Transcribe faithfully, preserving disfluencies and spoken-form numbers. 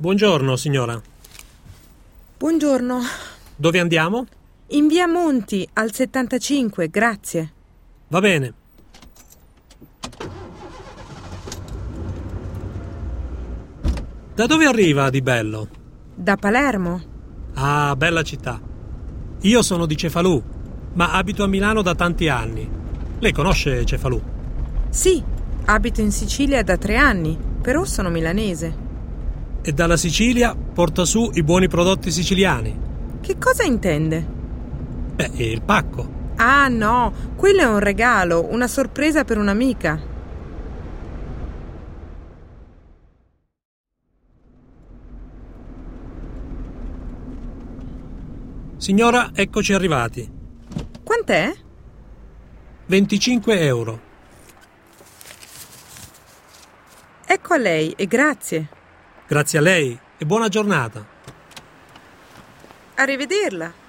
Buongiorno, signora. Buongiorno. Dove andiamo? In via Monti, al settantacinque, grazie. Va bene. Da dove arriva di bello? Da Palermo. Ah, bella città. Io sono di Cefalù, ma abito a Milano da tanti anni. Lei conosce Cefalù? Sì, abito in Sicilia da tre anni, però sono milanese. E dalla Sicilia porta su i buoni prodotti siciliani. Che cosa intende? Beh, il pacco. Ah, no, quello è un regalo, una sorpresa per un'amica. Signora, eccoci arrivati. Quant'è? venticinque euro. Ecco a lei e grazie. Grazie a lei e buona giornata. Arrivederla.